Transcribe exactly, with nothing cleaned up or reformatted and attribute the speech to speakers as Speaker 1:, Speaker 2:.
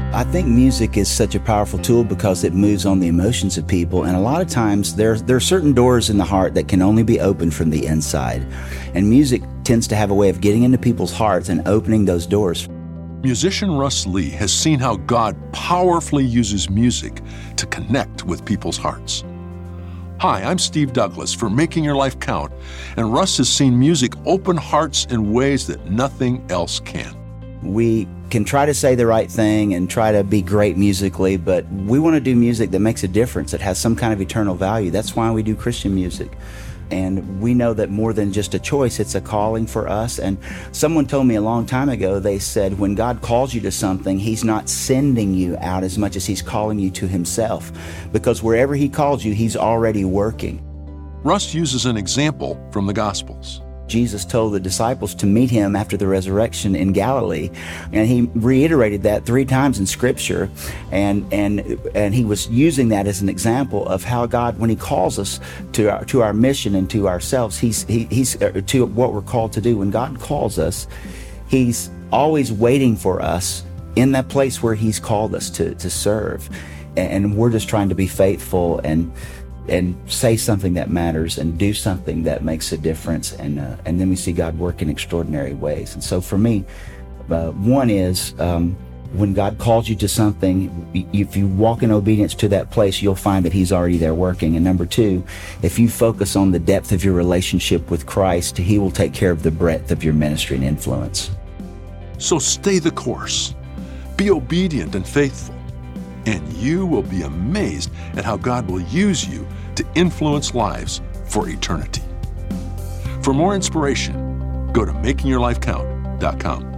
Speaker 1: I think music is such a powerful tool because it moves on the emotions of people, and a lot of times there, there are certain doors in the heart that can only be opened from the inside, and music tends to have a way of getting into people's hearts and opening those doors.
Speaker 2: Musician Russ Lee has seen how God powerfully uses music to connect with people's hearts. Hi, I'm Steve Douglas for Making Your Life Count, and Russ has seen music open hearts in ways that nothing else can.
Speaker 1: We can try to say the right thing and try to be great musically, but we want to do music that makes a difference, that has some kind of eternal value. That's why we do Christian music. And we know that more than just a choice, it's a calling for us. And someone told me a long time ago, they said, when God calls you to something, He's not sending you out as much as He's calling you to Himself. Because wherever He calls you, He's already working.
Speaker 2: Russ uses an example from the Gospels.
Speaker 1: Jesus told the disciples to meet Him after the resurrection in Galilee, and He reiterated that three times in Scripture, and and and He was using that as an example of how God, when He calls us to our, to our mission and to ourselves, He's he, He's uh, to what we're called to do. When God calls us, He's always waiting for us in that place where He's called us to to serve, and we're just trying to be faithful and. and say something that matters and do something that makes a difference, and uh, and then we see God work in extraordinary ways. And so for me, uh, one is um, when God calls you to something, if you walk in obedience to that place, you'll find that He's already there working. And number two, if you focus on the depth of your relationship with Christ, He will take care of the breadth of your ministry and influence.
Speaker 2: So stay the course, be obedient and faithful, and you will be amazed at how God will use you to influence lives for eternity. For more inspiration, go to making your life count dot com.